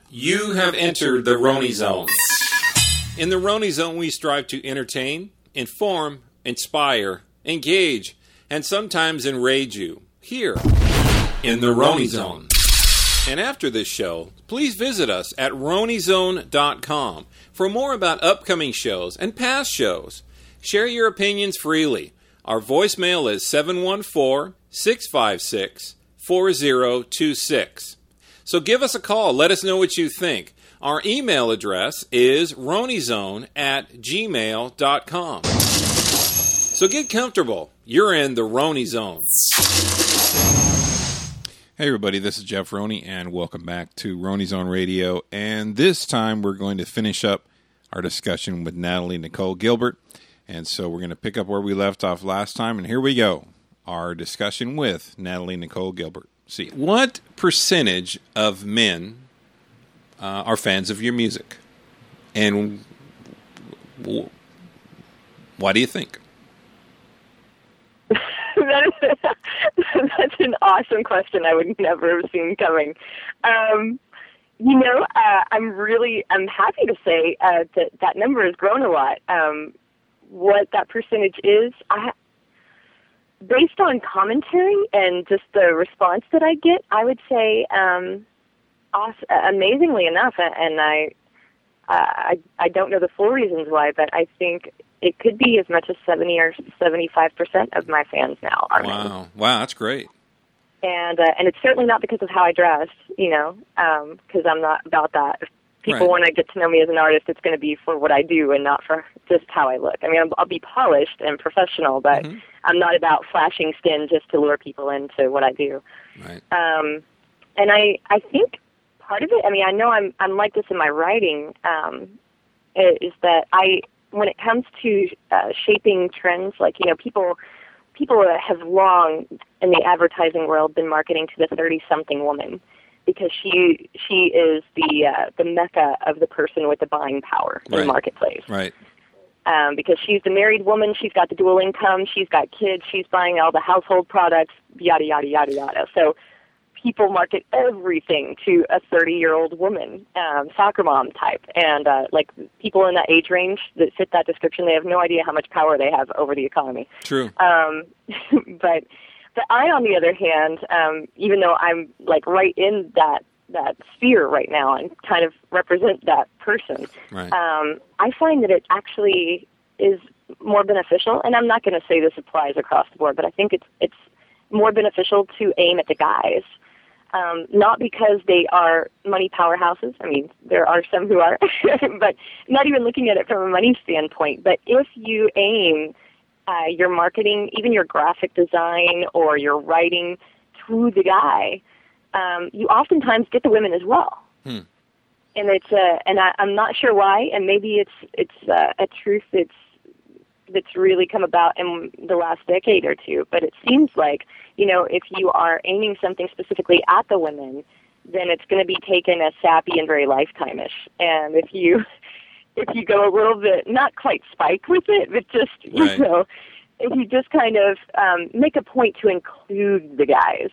You have entered the Roni Zone. In the Roni Zone, we strive to entertain, inform, inspire, engage, and sometimes enrage you. Here, in the Roni Zone. And after this show, please visit us at RoniZone.com for more about upcoming shows and past shows. Share your opinions freely. Our voicemail is 714-656-4026. So give us a call. Let us know what you think. Our email address is ronizone@gmail.com. So get comfortable. You're in the Roni Zone. Hey everybody, this is Jeff Roni, and welcome back to Roni Zone Radio. And this time we're going to finish up our discussion with Natalie Nicole Gilbert. And so we're going to pick up where we left off last time, and here we go. Our discussion with Natalie Nicole Gilbert. See, what percentage of men are fans of your music? And why do you think? That's an awesome question I would never have seen coming. I'm happy to say that number has grown a lot. What that percentage is, based on commentary and just the response that I get, I would say, amazingly enough, and I don't know the full reasons why, but I think it could be as much as 70 or 75% of my fans now are men. Wow, that's great. And it's certainly not because of how I dress, because I'm not about that. If people want to get to know me as an artist, it's going to be for what I do and not for just how I look. I mean, I'll be polished and professional, but I'm not about flashing skin just to lure people into what I do. Right. And I think part of it, I mean, I know I'm like this in my writing, is that when it comes to shaping trends, like, people have long in the advertising world been marketing to the 30-something woman because she is the mecca of the person with the buying power in the marketplace. Right. Because she's the married woman, she's got the dual income, she's got kids, she's buying all the household products, yada, yada, yada, yada. So people market everything to a 30-year-old woman, soccer mom type. And like people in that age range that fit that description, they have no idea how much power they have over the economy. True. But I, on the other hand, even though I'm like right in that sphere right now and kind of represent that person, I find that it actually is more beneficial. And I'm not going to say this applies across the board, but I think it's more beneficial to aim at the guys. Not because they are money powerhouses. I mean, there are some who are, but not even looking at it from a money standpoint. But if you aim your marketing, even your graphic design or your writing to the guy, you oftentimes get the women as well. And it's I'm not sure why, and maybe it's a truth that's really come about in the last decade or two. But it seems like, if you are aiming something specifically at the women, then it's going to be taken as sappy and very Lifetime-ish. And if you go a little bit, not quite spike with it, but just, if you just kind of make a point to include the guys,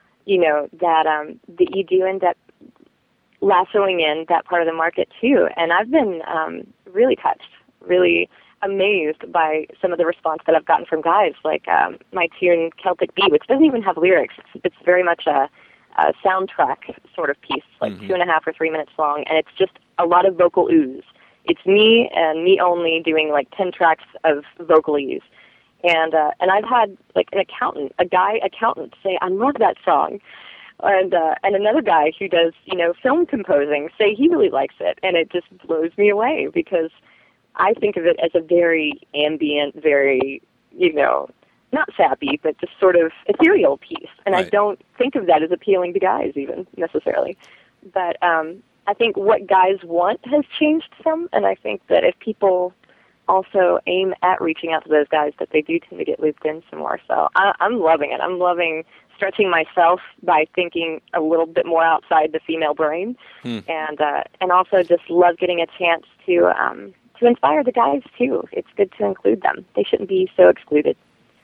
that you do end up lassoing in that part of the market too. And I've been really touched, really amazed by some of the response that I've gotten from guys, like my tune Celtic Bee, which doesn't even have lyrics. It's very much a soundtrack sort of piece, like 2.5 or 3 minutes long, and it's just a lot of vocal ooze. It's me and me only doing like 10 tracks of vocal ease. And I've had like a guy accountant say, I love that song. And another guy who does, film composing say he really likes it. And it just blows me away because I think of it as a very ambient, very, not sappy, but just sort of ethereal piece. And I don't think of that as appealing to guys even necessarily. But I think what guys want has changed some. And I think that if people also aim at reaching out to those guys, that they do tend to get looped in some more. So I'm loving it. I'm loving stretching myself by thinking a little bit more outside the female brain, and also just love getting a chance to inspire the guys too. It's good to include them. They shouldn't be so excluded.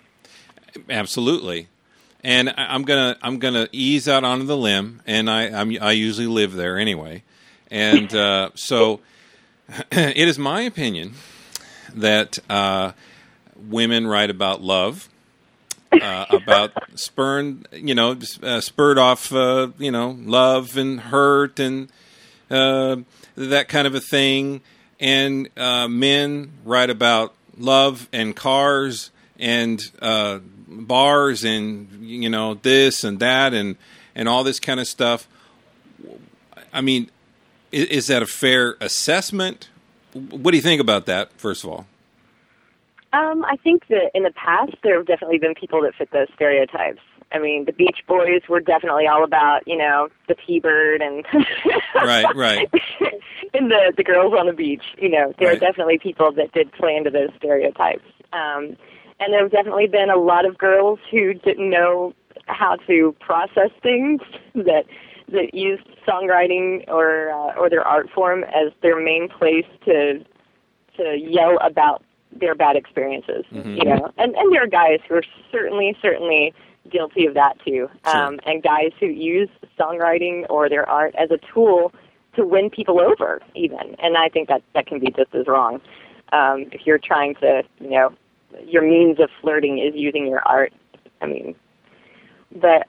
Absolutely. And I'm gonna ease out onto the limb, and I usually live there anyway. And so it is my opinion that women write about love, about spurred off, love and hurt and that kind of a thing. And men write about love and cars and bars and, this and that and all this kind of stuff. I mean, is that a fair assessment? What do you think about that, first of all? I think that in the past there have definitely been people that fit those stereotypes. I mean, the Beach Boys were definitely all about, the T-Bird and right. and the girls on the beach. There are definitely people that did play into those stereotypes. And there have definitely been a lot of girls who didn't know how to process things that used songwriting or their art form as their main place to yell about their bad experiences. And there are guys who are certainly guilty of that too. Sure. And guys who use songwriting or their art as a tool to win people over even. And I think that can be just as wrong. If you're trying to, your means of flirting is using your art. I mean, but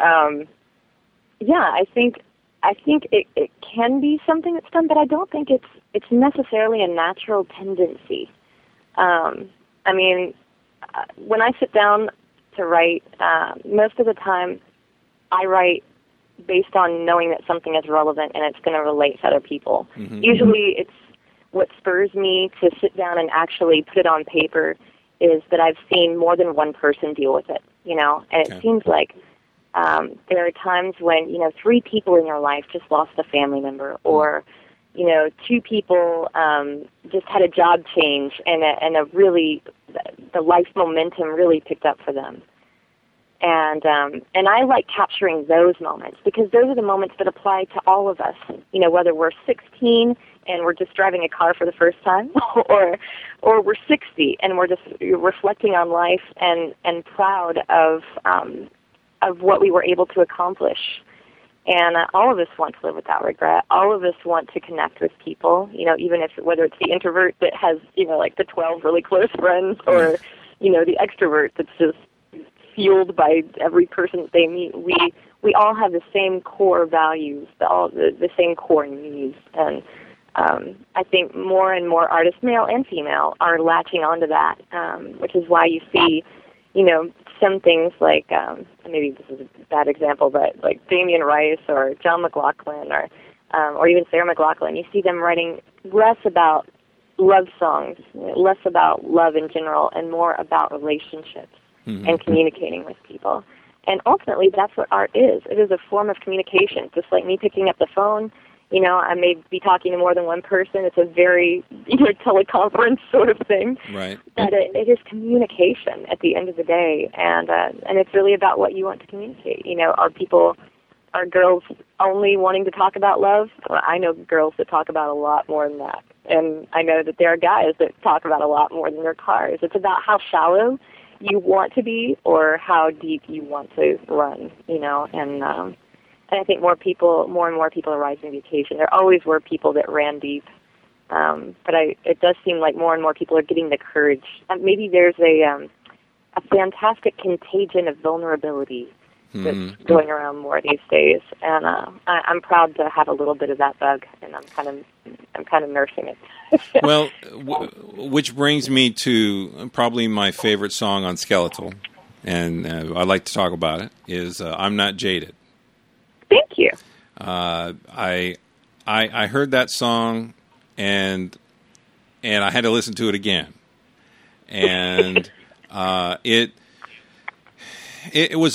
I think it can be something that's done, but I don't think it's necessarily a natural tendency. I mean, when I sit down to write, most of the time I write based on knowing that something is relevant and it's going to relate to other people. Mm-hmm. Usually it's what spurs me to sit down and actually put it on paper is that I've seen more than one person deal with it, and it seems like there are times when, 3 people in your life just lost a family member, or, 2 people just had a job change and a really, the life momentum really picked up for them. And I like capturing those moments because those are the moments that apply to all of us, whether we're 16 and we're just driving a car for the first time or we're 60 and we're just reflecting on life and proud of what we were able to accomplish. And all of us want to live without regret. All of us want to connect with people, even whether it's the introvert that has, like the 12 really close friends or, the extrovert that's just fueled by every person that they meet. We all have the same core values, the same core needs. And I think more and more artists, male and female, are latching onto that, which is why you see, some things like, maybe this is a bad example, but like Damien Rice or John McLaughlin or even Sarah McLachlan, you see them writing less about love songs, less about love in general, and more about relationships and communicating with people. And ultimately, that's what art is. It is a form of communication, just like me picking up the phone. I may be talking to more than one person. It's a very, teleconference sort of thing. Right. But it is communication at the end of the day, and it's really about what you want to communicate. Are girls only wanting to talk about love? Well, I know girls that talk about a lot more than that, and I know that there are guys that talk about a lot more than their cars. It's about how shallow you want to be or how deep you want to run, and I think more and more people are rising to the occasion. There always were people that ran deep, but it does seem like more and more people are getting the courage. Maybe there's a fantastic contagion of vulnerability that's going around more these days, and I'm proud to have a little bit of that bug, and I'm kind of nursing it. Well, which brings me to probably my favorite song on Skeletal, and I like to talk about it, is I'm Not Jaded. Thank you. I heard that song, and I had to listen to it again, and it was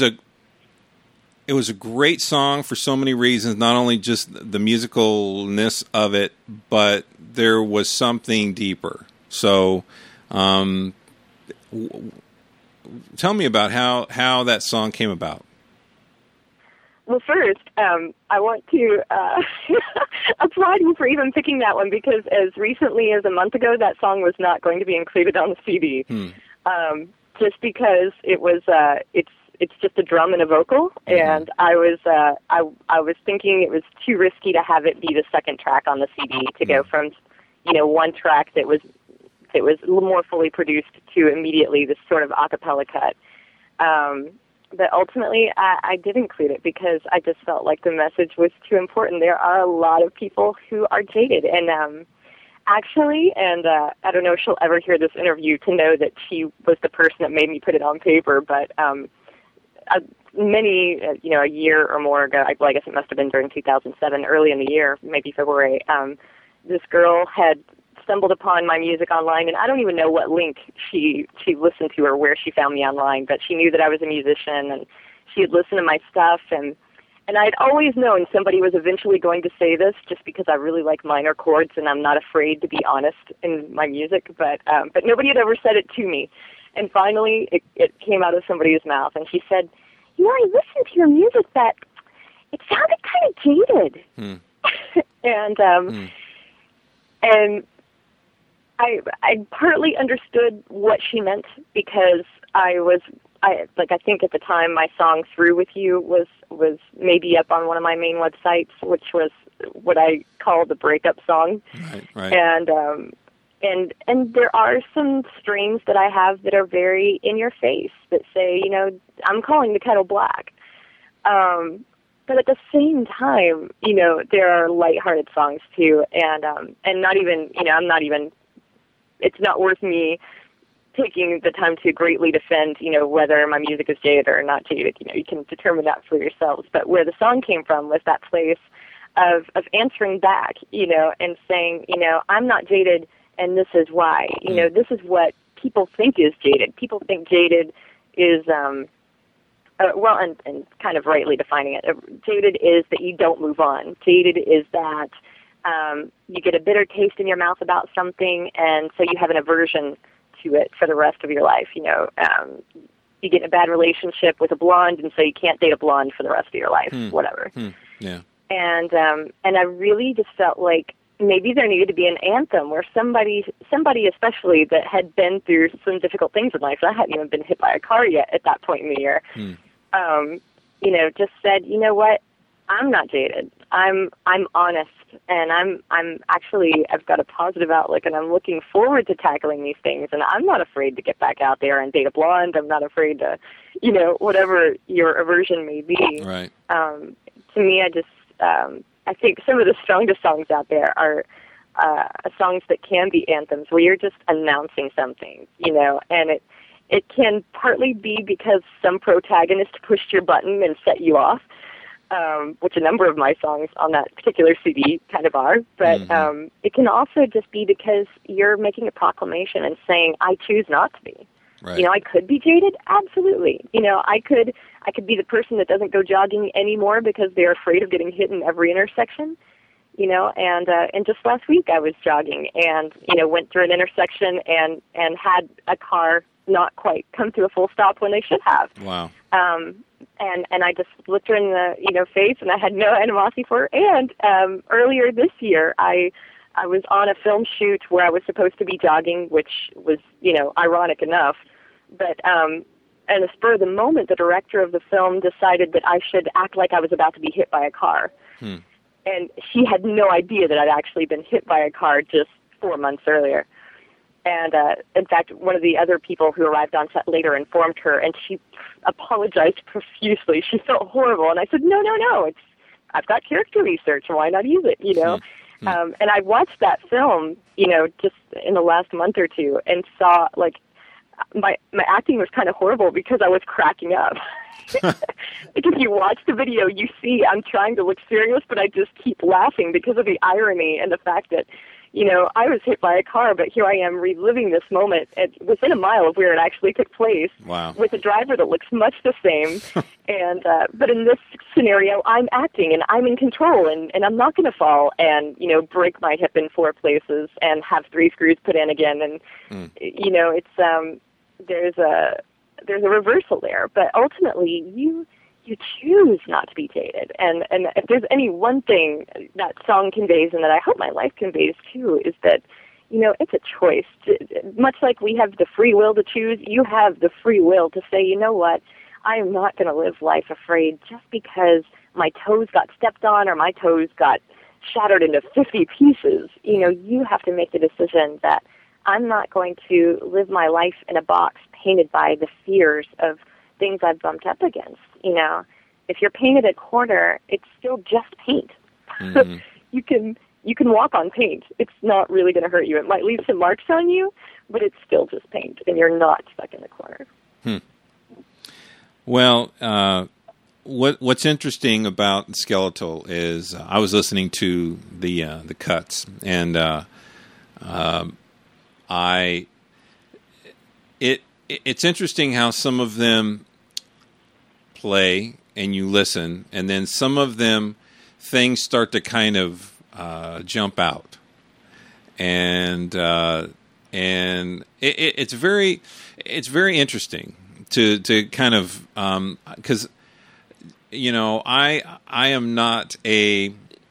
a great song for so many reasons. Not only just the musicalness of it, but there was something deeper. So, tell me about how that song came about. Well, first, I want to applaud you for even picking that one, because as recently as a month ago, that song was not going to be included on the CD. Just because it was, it's just a drum and a vocal, and I was thinking it was too risky to have it be the second track on the CD, to go from, one track that was a little more fully produced to immediately this sort of a cappella cut. But ultimately, I did include it because I just felt like the message was too important. There are a lot of people who are jaded, and actually, and I don't know if she'll ever hear this interview to know that she was the person that made me put it on paper, but a year or more ago, I guess it must have been during 2007, early in the year, maybe February, this girl had stumbled upon my music online, and I don't even know what link she listened to or where she found me online, but she knew that I was a musician, and she had listened to my stuff, and I'd always known somebody was eventually going to say this, just because I really like minor chords, and I'm not afraid to be honest in my music, but nobody had ever said it to me. And finally, it came out of somebody's mouth, and she said, I listened to your music, but it sounded kind of jaded. And I partly understood what she meant, because I think at the time my song "Through with You" was maybe up on one of my main websites, which was what I call the breakup song. Right. And there are some strings that I have that are very in your face, that say, I'm calling the kettle black. But at the same time, there are lighthearted songs too, and not even, it's not worth me taking the time to greatly defend, whether my music is jaded or not jaded. You can determine that for yourselves. But where the song came from was that place of answering back, and saying, I'm not jaded, and this is why. This is what people think is jaded. People think jaded is, and kind of rightly defining it, jaded is that you don't move on. Jaded is that you get a bitter taste in your mouth about something, and so you have an aversion to it for the rest of your life. You get in a bad relationship with a blonde, and so you can't date a blonde for the rest of your life, whatever. Yeah. And I really just felt like maybe there needed to be an anthem where somebody especially that had been through some difficult things in life. I hadn't even been hit by a car yet at that point in the year. Just said, what? I'm not jaded. I'm honest, and I've got a positive outlook, and I'm looking forward to tackling these things, and I'm not afraid to get back out there and date a blonde. I'm not afraid to, whatever your aversion may be. Right. To me, I think some of the strongest songs out there are songs that can be anthems where you're just announcing something, and it can partly be because some protagonist pushed your button and set you off, which a number of my songs on that particular CD kind of are, but it can also just be because you're making a proclamation and saying, I choose not to be. Right. I could be jaded, absolutely. I could be the person that doesn't go jogging anymore because they're afraid of getting hit in every intersection, and just last week I was jogging and, went through an intersection and had a car not quite come to a full stop when they should have. Wow. And I just looked her in the, face, and I had no animosity for her. And earlier this year, I was on a film shoot where I was supposed to be jogging, which was, ironic enough. But in the spur of the moment, the director of the film decided that I should act like I was about to be hit by a car. And she had no idea that I'd actually been hit by a car just 4 months earlier. And in fact, one of the other people who arrived on set later informed her, and she apologized profusely. She felt horrible. And I said, no, I've got character research. Why not use it, And I watched that film, just in the last month or two, and saw, my acting was kind of horrible because I was cracking up. If you watch the video, you see I'm trying to look serious, but I just keep laughing because of the irony and the fact that, I was hit by a car, but here I am reliving this moment within a mile of where it actually took place. Wow. With a driver that looks much the same. And but in this scenario, I'm acting, and I'm in control, and I'm not going to fall and, break my hip in 4 places and have 3 screws put in again. And, it's there's a reversal there. But ultimately, you choose not to be jaded. And if there's any one thing that song conveys, and that I hope my life conveys too, is that, it's a choice. Much like we have the free will to choose, you have the free will to say, you know what, I am not going to live life afraid just because my toes got stepped on or my toes got shattered into 50 pieces. You know, you have to make the decision that I'm not going to live my life in a box painted by the fears of things I've bumped up against. You know, if you're painted a corner, it's still just paint. Mm-hmm. You can walk on paint. It's not really going to hurt you. It might leave some marks on you, but it's still just paint, and you're not stuck in the corner. Well, what's interesting about Skeletal is I was listening to the cuts, and it's interesting how some of them play and you listen, and then some of them things start to kind of jump out, and it's very interesting to kind of because you know I am not a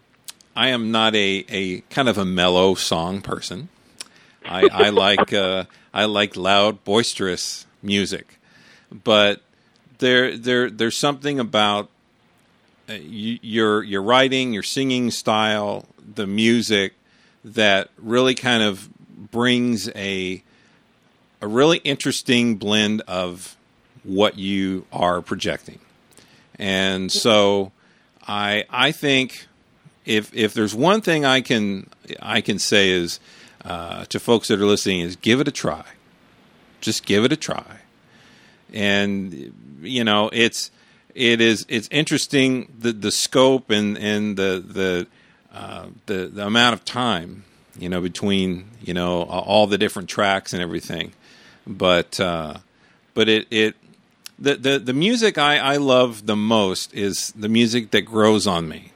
kind of a mellow song person. I like loud, boisterous music, but there's something about your writing, your singing style, the music that really kind of brings a really interesting blend of what you are projecting. And so I think if there's one thing I can say is to folks that are listening is give it a try. Just give it a try. And you know, it's interesting the scope and the amount of time, you know, between, you know, all the different tracks and everything. But the music I love the most is the music that grows on me.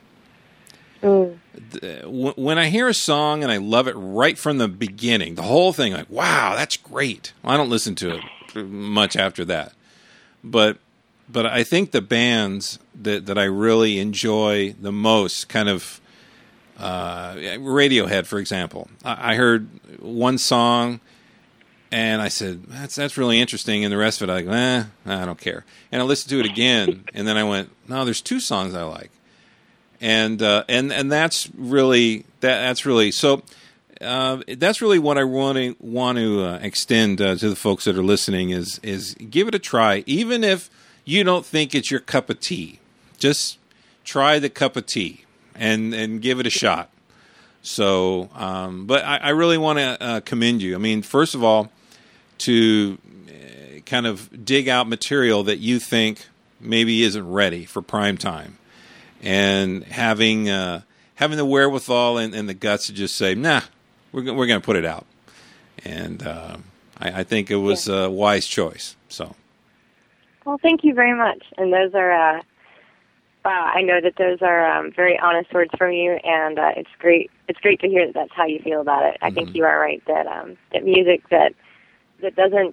When I hear a song and I love it right from the beginning, the whole thing, like, wow, that's great. I don't listen to it much after that. But I think the bands that I really enjoy the most, kind of Radiohead, for example. I heard one song and I said, that's really interesting, and the rest of it I go, I don't care. And I listened to it again, and then I went, no, there's two songs I like. And that's really so. That's really what I want to extend to the folks that are listening is give it a try, even if you don't think it's your cup of tea. Just try the cup of tea and give it a shot. So, but I really want to commend you. I mean, first of all, to kind of dig out material that you think maybe isn't ready for prime time. And having the wherewithal and the guts to just say, nah, we're going to put it out. And I think it was a wise choice. So, well, thank you very much. And those are, wow, I know that those are very honest words from you, and it's great. It's great to hear that that's how you feel about it. I think you are right that that music that doesn't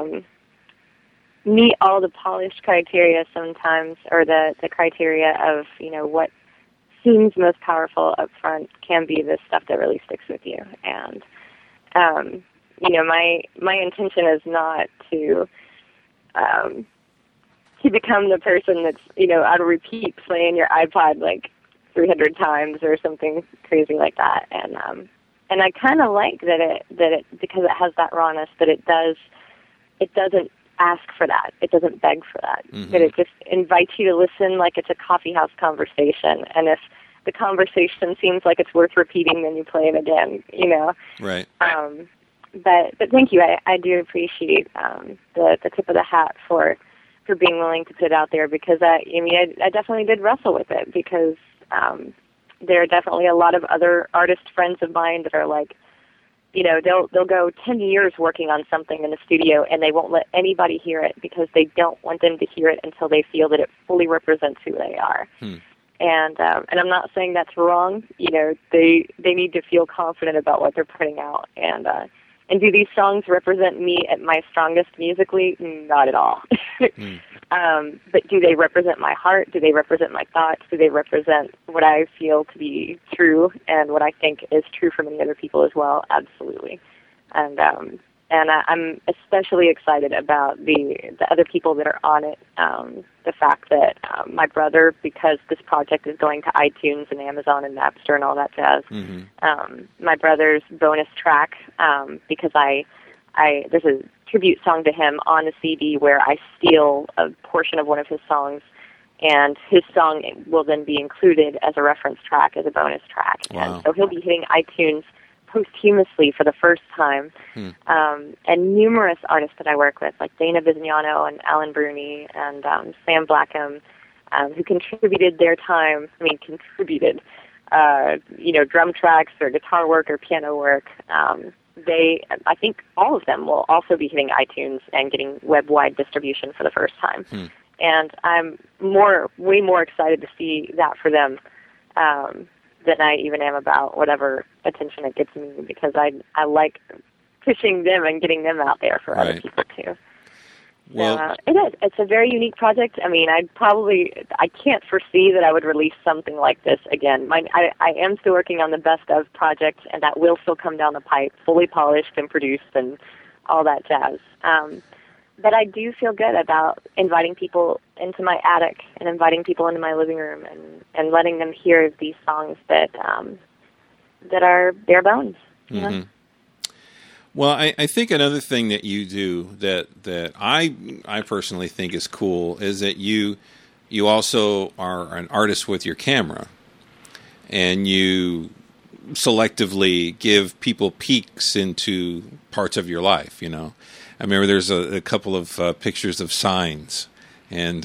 meet all the polished criteria sometimes, or the criteria of, you know, what seems most powerful up front, can be the stuff that really sticks with you. And you know, my intention is not to become the person that's, you know, on repeat playing your iPod like 300 times or something crazy like that. And I kind of like that it because it has that rawness, that it doesn't ask for that. It doesn't beg for that. Mm-hmm. That it just invites you to listen like it's a coffeehouse conversation. And if the conversation seems like it's worth repeating, then you play it again, you know? Right. But thank you. I do appreciate the tip of the hat for being willing to put it out there, because I definitely did wrestle with it, because there are definitely a lot of other artist friends of mine that are like, you know, they'll go 10 years working on something in the studio and they won't let anybody hear it because they don't want them to hear it until they feel that it fully represents who they are. And I'm not saying that's wrong. You know, they need to feel confident about what they're putting out. And do these songs represent me at my strongest musically? Not at all. But do they represent my heart? Do they represent my thoughts? Do they represent what I feel to be true and what I think is true for many other people as well? Absolutely. And I'm especially excited about the other people that are on it. The fact that my brother, because this project is going to iTunes and Amazon and Napster and all that jazz, my brother's bonus track, because there's a tribute song to him on the CD where I steal a portion of one of his songs, and his song will then be included as a reference track, as a bonus track. Wow. And so he'll be hitting iTunes posthumously for the first time. And numerous artists that I work with, like Dana Bisognano and Alan Bruni and Sam Blackham, who contributed their time, drum tracks or guitar work or piano work. I think all of them will also be hitting iTunes and getting web-wide distribution for the first time. And I'm way more excited to see that for them than I even am about whatever attention it gets me, because I like pushing them and getting them out there for other people too. Well, so, it is. It's a very unique project. I mean, I can't foresee that I would release something like this again. I am still working on the best of project, and that will still come down the pipe, fully polished and produced and all that jazz. But I do feel good about inviting people into my attic and inviting people into my living room and letting them hear these songs that are bare bones. You know? Well, I think another thing that you do that I personally think is cool is that you also are an artist with your camera, and you selectively give people peeks into parts of your life, you know. I remember there's a couple of pictures of signs and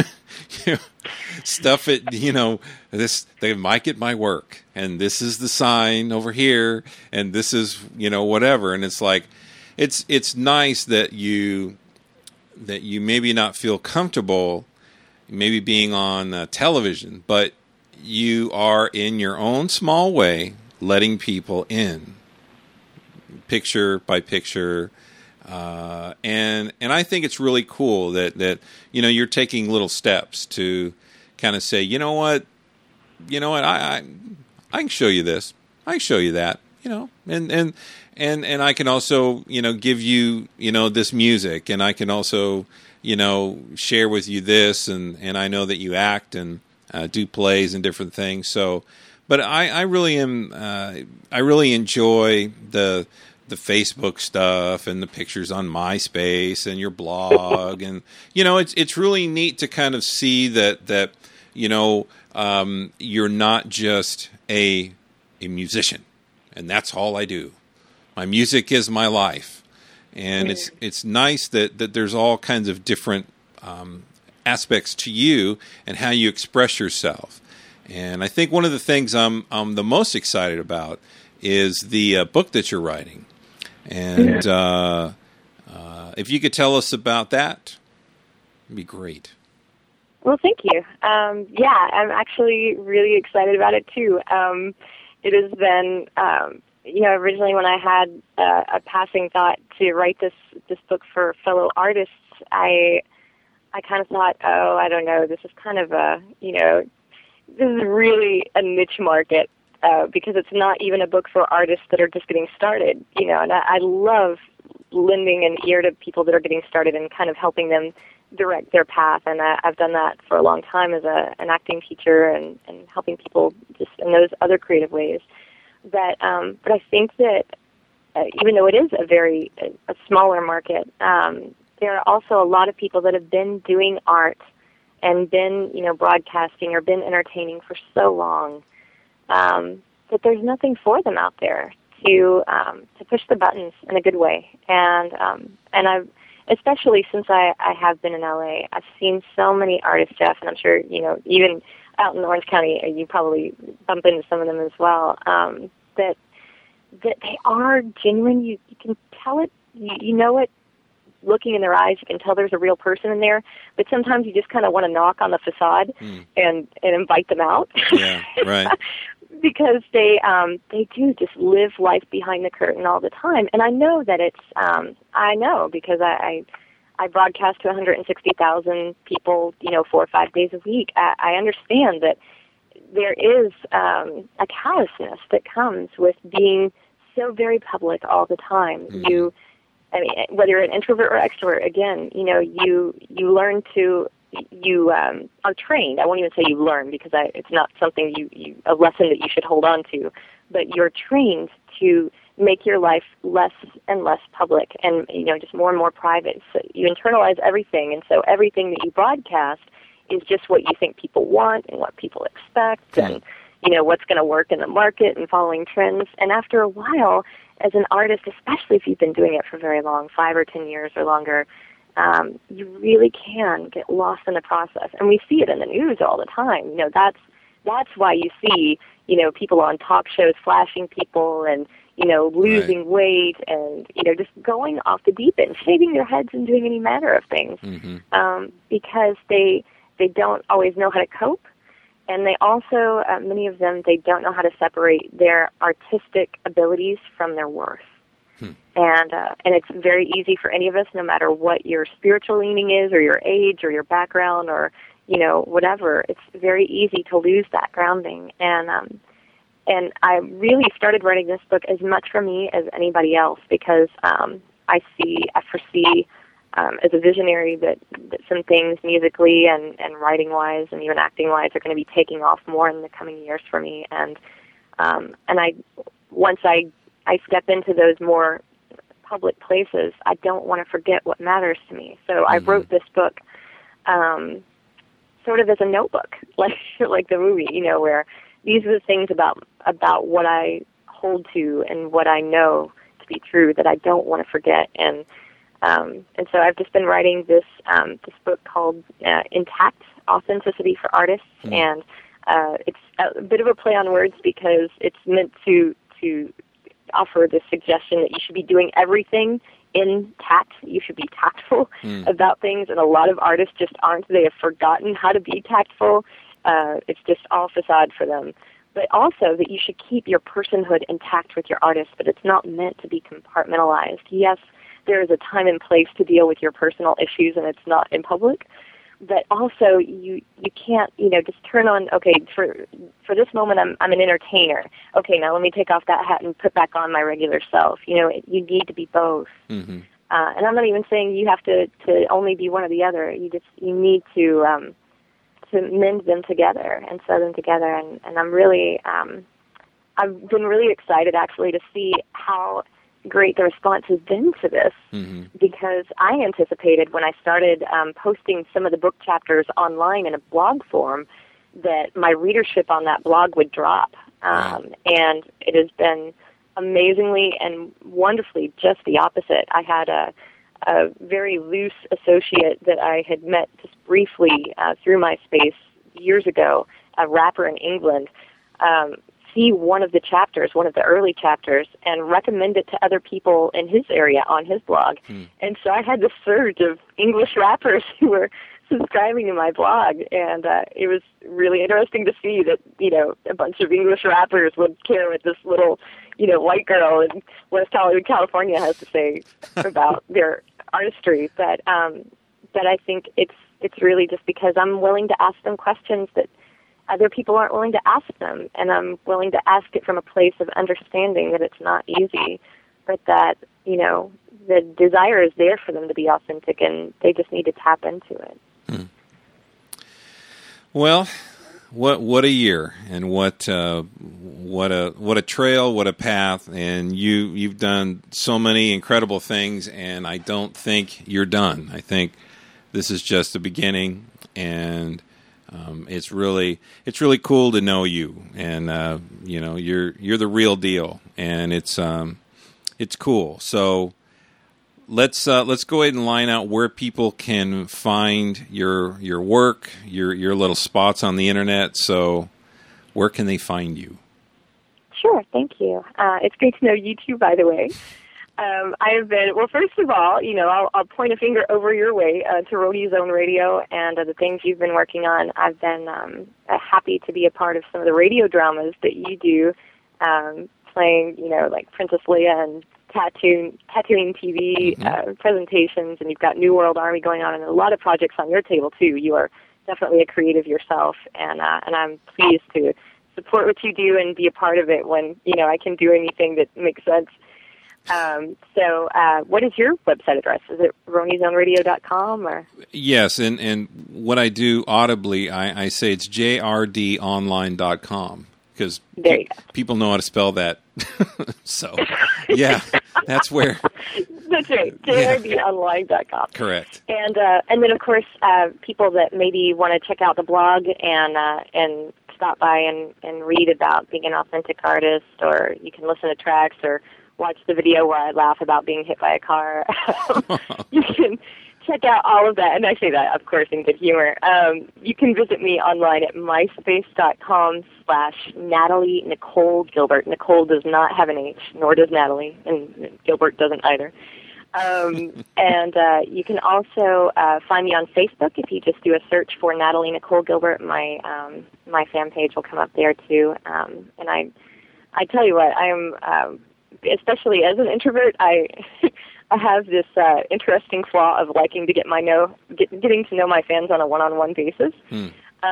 stuff they mic at my work, and this is the sign over here, and this is whatever, and it's like it's nice that you maybe not feel comfortable maybe being on television, but you are in your own small way letting people in picture by picture. And I think it's really cool that you're taking little steps to kind of say, you know what, I can show you this, I can show you that, and I can also give you this music, and I can also share with you this, and I know that you act and do plays and different things. So, but I really enjoy the Facebook stuff and the pictures on MySpace and your blog, and it's really neat to kind of see that you're not just a musician, and that's all I do. My music is my life, and it's nice that there's all kinds of different aspects to you and how you express yourself. And I think one of the things I'm the most excited about is the book that you're writing. And if you could tell us about that, it'd be great. Well, thank you. Yeah, I'm actually really excited about it too. It has been, originally when I had a passing thought to write this book for fellow artists, I kind of thought, I don't know, this is kind of this is really a niche market. Because it's not even a book for artists that are just getting started, and I love lending an ear to people that are getting started and kind of helping them direct their path, and I've done that for a long time as an acting teacher and helping people just in those other creative ways. But I think that even though it is a smaller market, there are also a lot of people that have been doing art and been, broadcasting or been entertaining for so long, that there's nothing for them out there to push the buttons in a good way. And I've, especially since I have been in LA, I've seen so many artists, Jeff, and I'm sure, even out in Orange County, you probably bump into some of them as well, that they are genuine. You can tell it, you know it, looking in their eyes, you can tell there's a real person in there, but sometimes you just kind of want to knock on the facade and invite them out. Yeah, right. Because they do just live life behind the curtain all the time. And I know that it's, I know because I broadcast to 160,000 people, 4 or 5 days a week. I understand that there is a callousness that comes with being so very public all the time. I mean, whether you're an introvert or extrovert, again, you know, you learn to, you are trained. I won't even say you learn because it's not something a lesson that you should hold on to, but you're trained to make your life less and less public and, you know, just more and more private. So you internalize everything, and so everything that you broadcast is just what you think people want and what people expect and, you know, what's going to work in the market and following trends. And after a while, as an artist, especially if you've been doing it for very long, 5 or 10 years or longer, you really can get lost in the process. And we see it in the news all the time. You know, that's why you see, you know, people on talk shows flashing people and, you know, losing weight and, you know, just going off the deep end, shaving their heads and doing any manner of things, because they don't always know how to cope. And they also, many of them, they don't know how to separate their artistic abilities from their worth. And it's very easy for any of us, no matter what your spiritual leaning is or your age or your background or, you know, whatever. It's very easy to lose that grounding. And I really started writing this book as much for me as anybody else because I foresee as a visionary that some things musically and writing-wise and even acting-wise are going to be taking off more in the coming years for me. And once I step into those more public places, I don't want to forget what matters to me. So I wrote this book sort of as a notebook, like the movie, you know, where these are the things about what I hold to and what I know to be true that I don't want to forget. And so I've just been writing this book called Intact: Authenticity for Artists, and it's a bit of a play on words because it's meant to offer the suggestion that you should be doing everything in tact. You should be tactful about things, and a lot of artists just aren't. They have forgotten how to be tactful. It's just all facade for them. But also that you should keep your personhood intact with your artist, but it's not meant to be compartmentalized. Yes, there is a time and place to deal with your personal issues, and it's not in public. But also, you can't, you know, just turn on, okay, for this moment, I'm an entertainer. Okay, now let me take off that hat and put back on my regular self. You know, you need to be both. And I'm not even saying you have to only be one or the other. You need to mend them together and sew them together. And I'm really, I've been really excited actually to see how great the response has been to this, because I anticipated when I started posting some of the book chapters online in a blog form that my readership on that blog would drop. And it has been amazingly and wonderfully just the opposite. I had a very loose associate that I had met just briefly through MySpace years ago, a rapper in England, see one of the chapters, one of the early chapters, and recommend it to other people in his area on his blog. And so I had this surge of English rappers who were subscribing to my blog, and it was really interesting to see that, you know, a bunch of English rappers would care what this little, you know, white girl in West Hollywood, California has to say about their artistry. But I think it's really just because I'm willing to ask them questions that other people aren't willing to ask them, and I'm willing to ask it from a place of understanding that it's not easy, but that, you know, the desire is there for them to be authentic, and they just need to tap into it. Well, what a year, and what a trail, what a path, and you've done so many incredible things, and I don't think you're done. I think this is just the beginning, and it's really cool to know you, and you know, you're the real deal, and it's cool. So let's go ahead and line out where people can find your work, your little spots on the internet. So where can they find you? Sure, thank you. It's great to know you too, by the way. I have been, well, first of all, you know, I'll point a finger over your way to Rhody Zone Radio and the things you've been working on. I've been happy to be a part of some of the radio dramas that you do, playing, you know, like Princess Leia and Tattooing TV presentations, and you've got New World Army going on, and a lot of projects on your table, too. You are definitely a creative yourself, and I'm pleased to support what you do and be a part of it when, you know, I can do anything that makes sense. So what is your website address? Is it RoniZoneRadio.com or? Yes, and what I do audibly, I say it's jrdonline.com because people know how to spell that. So, yeah, that's where. That's right, jrdonline.com. Correct. And then, of course, people that maybe want to check out the blog and stop by and read about being an authentic artist, or you can listen to tracks or watch the video where I laugh about being hit by a car. You can check out all of that, and I say that, of course, in good humor. You can visit me online at myspace.com/Natalie Nicole Gilbert. Nicole does not have an H, nor does Natalie, and Gilbert doesn't either. And you can also find me on Facebook. If you just do a search for Natalie Nicole Gilbert, my fan page will come up there too. And I tell you what, I am, especially as an introvert, I have this interesting flaw of liking to getting to know my fans on a one-on-one basis. So,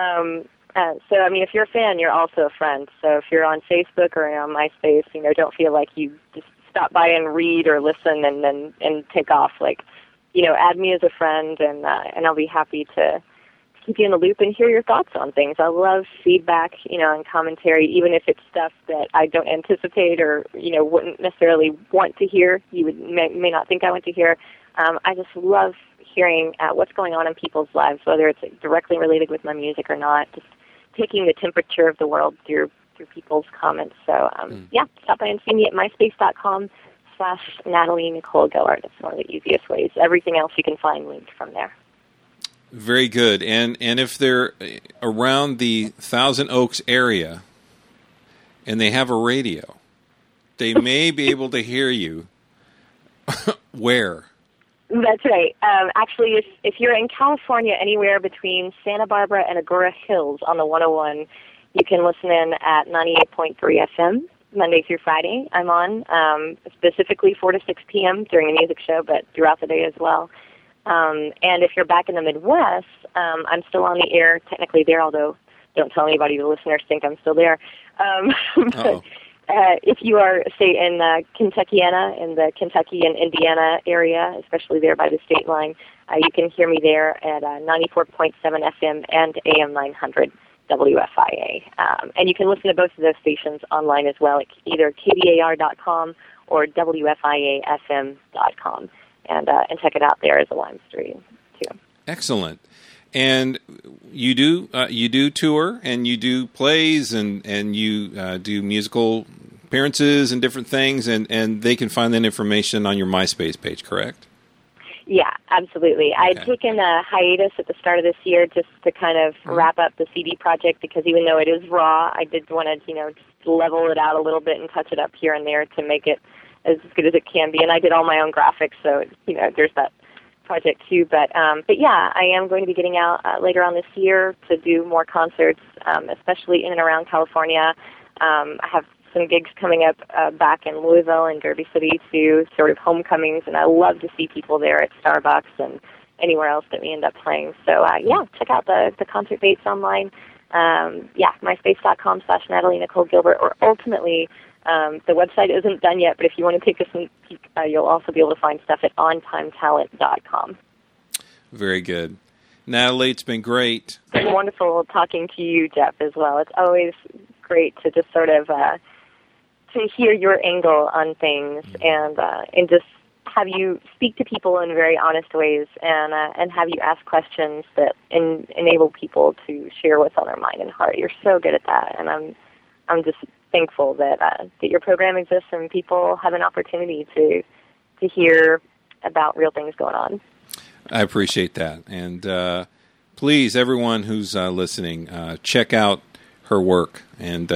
I mean, if you're a fan, you're also a friend. So if you're on Facebook or on MySpace, don't feel like you just stop by and read or listen and take off. Like, add me as a friend, and I'll be happy to keep you in the loop and hear your thoughts on things. I love feedback, and commentary, even if it's stuff that I don't anticipate or, wouldn't necessarily want to hear. You may not think I want to hear. I just love hearing what's going on in people's lives, whether it's directly related with my music or not, just taking the temperature of the world through people's comments. So, stop by and see me at myspace.com/Natalie Nicole Gilbert. It's one of the easiest ways. Everything else you can find linked from there. Very good. And if they're around the Thousand Oaks area and they have a radio, they may be able to hear you. Where? That's right. Actually, if you're in California, anywhere between Santa Barbara and Agoura Hills on the 101, you can listen in at 98.3 FM, Monday through Friday. I'm on, specifically 4 to 6 p.m. during the music show, but throughout the day as well. And if you're back in the Midwest, I'm still on the air, technically there, although don't tell anybody, the listeners think I'm still there. But if you are, say, in Kentuckiana, in the Kentucky and Indiana area, especially there by the state line, you can hear me there at 94.7 FM and AM 900. WFIA. And you can listen to both of those stations online as well at either KDAR.com or WFIAFM.com and check it out there as a live stream too. Excellent. And you do tour and you do plays and you do musical appearances and different things and they can find that information on your MySpace page, correct? Yeah, absolutely. I had taken a hiatus at the start of this year just to kind of wrap up the CD project because even though it is raw, I did want to, just level it out a little bit and touch it up here and there to make it as good as it can be. And I did all my own graphics, so, there's that project too. But yeah, I am going to be getting out later on this year to do more concerts, especially in and around California. I have some gigs coming up back in Louisville and Derby City too, sort of homecomings, and I love to see people there at Starbucks and anywhere else that we end up playing. So check out the concert dates online. MySpace.com/Natalie Nicole Gilbert, or ultimately the website isn't done yet, but if you want to take a sneak peek, you'll also be able to find stuff at ontimetalent.com. Very good. Natalie, it's been great. It's been wonderful talking to you, Jeff, as well. It's always great to just sort of to hear your angle on things and just have you speak to people in very honest ways and have you ask questions that enable people to share what's on their mind and heart. You're so good at that, and I'm just thankful that that your program exists and people have an opportunity to hear about real things going on. I appreciate that, and please, everyone who's listening, check out her work, and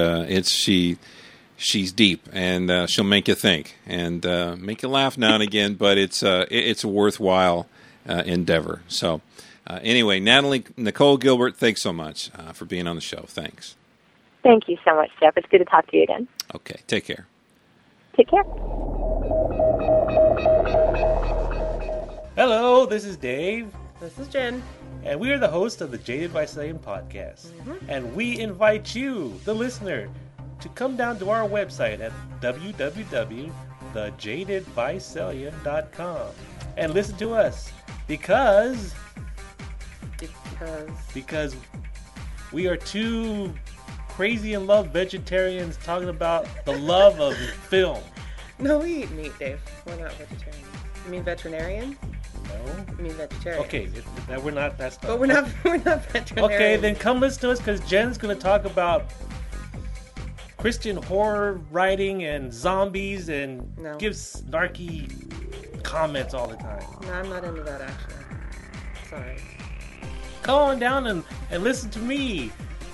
she's deep, and she'll make you think and make you laugh now and again. But it's a worthwhile endeavor. So anyway, Natalie Nicole Gilbert, thanks so much for being on the show. Thanks. Thank you so much, Jeff. It's good to talk to you again. Okay, take care. Take care. Hello, this is Dave. This is Jen. And we are the hosts of the Jaded by Slaying podcast. Mm-hmm. And we invite you, the listener, to come down to our website at www.jadedbySlaying.com thejadedvicellian.com and listen to us because we are two crazy in love vegetarians talking about the love of film. No, we eat meat, Dave. We're not vegetarians. You mean veterinarian? No. You mean vegetarian? Okay, we're not. That's not. But we're not veterinarians. Okay, then come listen to us because Jen's going to talk about Christian horror writing and zombies and give snarky comments all the time. No, I'm not into that, actually. Sorry. Come on down and listen to me.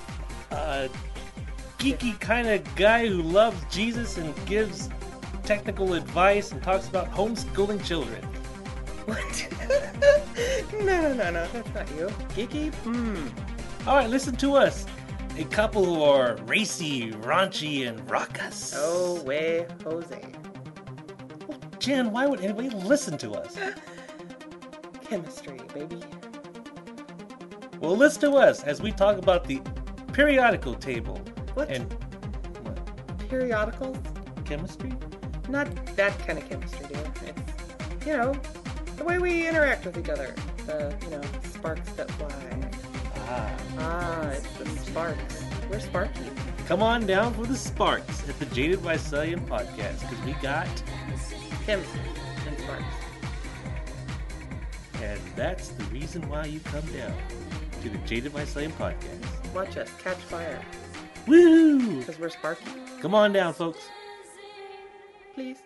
Geeky kind of guy who loves Jesus and gives technical advice and talks about homeschooling children. What? No, that's not you. Geeky? All right, listen to us. A couple who are racy, raunchy, and raucous. Oh, way, Jose. Well, Jen, why would anybody listen to us? Chemistry, baby. Well, listen to us as we talk about the periodical table. What? And what? Periodicals? Chemistry? Not that kind of chemistry, dear. It's, the way we interact with each other. The, sparks that fly. It's the sparks. We're sparky. Come on down for the sparks at the Jaded Mycelium podcast because we got chemistry and sparks. And that's the reason why you come down to the Jaded Mycelium podcast. Watch us catch fire. Woo! Because we're sparky. Come on down, folks. Please.